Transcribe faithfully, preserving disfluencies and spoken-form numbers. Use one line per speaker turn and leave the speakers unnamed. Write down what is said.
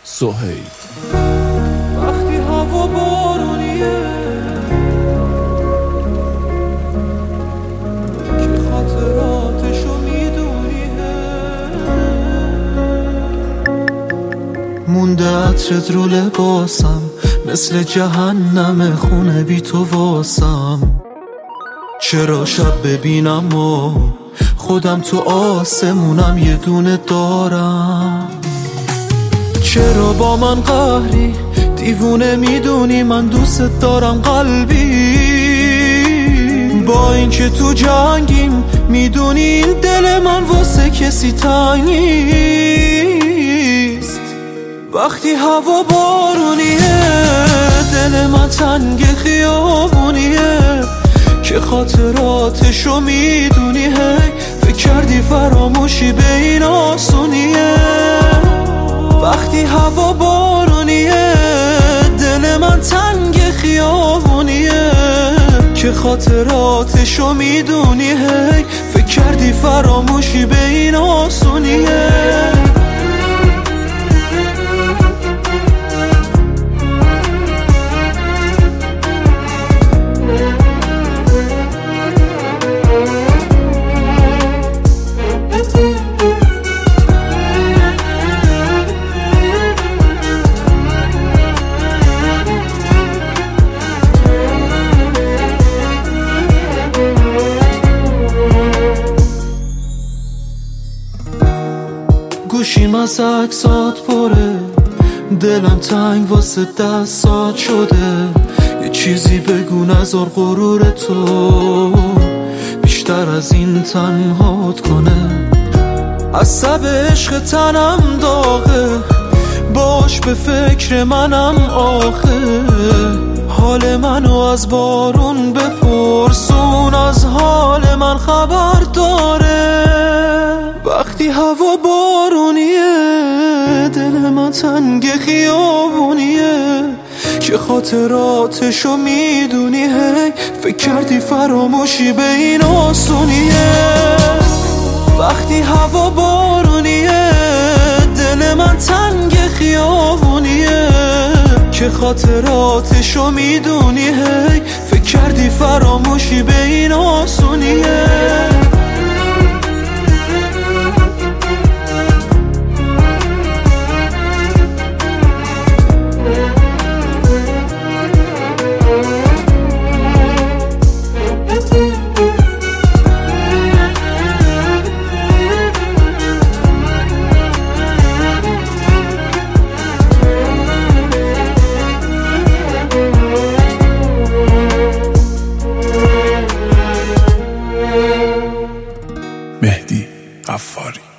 سهیل.
وقتی هوا بارونیه که خاطراتشو میدونیه، مونده عطرت رو لباسم، مثل جهنم خونه بی تو واسم. چرا شب ببینم و خودم تو آسمونم یه دونه دارم؟ چرا با من قهری دیوونه میدونی من دوست دارم قلبی؟ با این که تو جنگیم میدونی این دل من واسه کسی تنگ نیست. وقتی هوا بارونیه دل من تنگ خیابونیه که خاطراتشو میدونی، هی فکر کردی فراموشی به این آسونیه. وقتی هوا بارونیه دل من تنگ خیابونیه که خاطراتشو میدونی، هی فکر کردی فراموشی به این آسونیه. گوشیم از عکسات پره، دلم تنگ واسه دستات شده. یه چیزی بگو نذار غرور تو بیشتر از این تنهات کنه. عصب عشق تنم داغه، باش به فکر منم آخه. حال منو از بارون بپرسون، از حال من خبر داره. وقتی هوا بارونیه دل من تنگ خیابونیه که خاطراتشو میدونی، هی فکر کردی فراموشی به این آسونیه. وقتی هوا بارونیه دل من تنگ خیابونیه که خاطراتشو میدونی، هی فکر کردی فراموشی به این آسونیه.
مهدی غفاری.